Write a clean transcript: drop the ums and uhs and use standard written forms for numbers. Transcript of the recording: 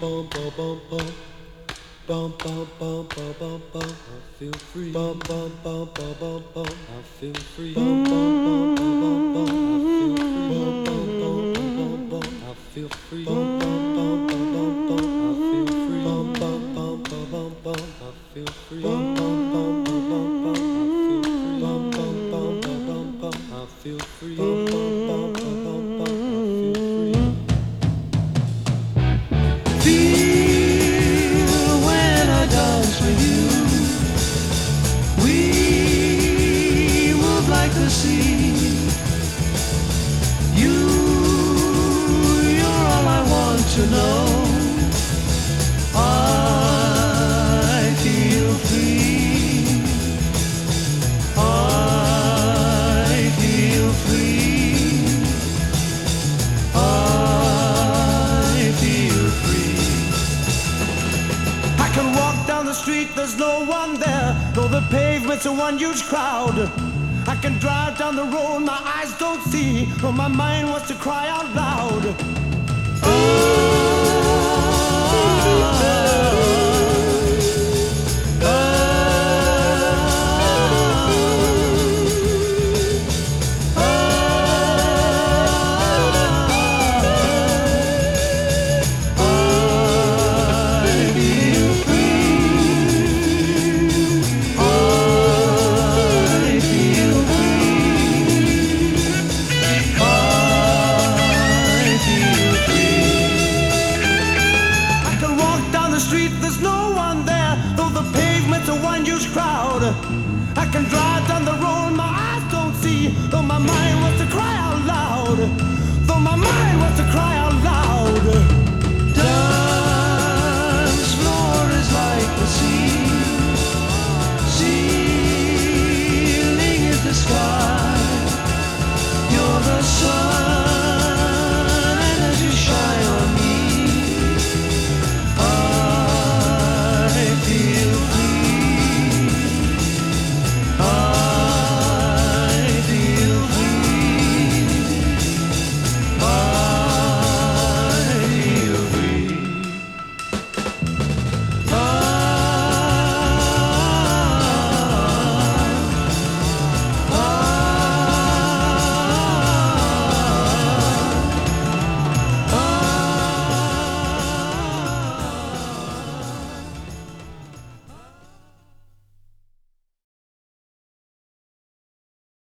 Bum bum bum bum bum bum. I feel free. Bum bum bum bum bum bum. I feel free. Bum bum bum bum bum bum. I feel free. Bum bum bum bum bum bum. I feel free. Bum bum bum bum bum bum. I feel free. Bum bum bum bum bum bum. I feel free. Bum bum bum bum bum. I feel free. Bum bum bum bum bum. I feel free. Feel when I dance with you. We move like the sea. You're all I want to know. I feel free. I feel free. I feel free. I can walk down the street, there's no one there, though the pavement's a one huge crowd. I can drive down the road, my eyes don't see, but my mind wants to cry out loud. There's no one there, though the pavement's a one huge crowd. I can drive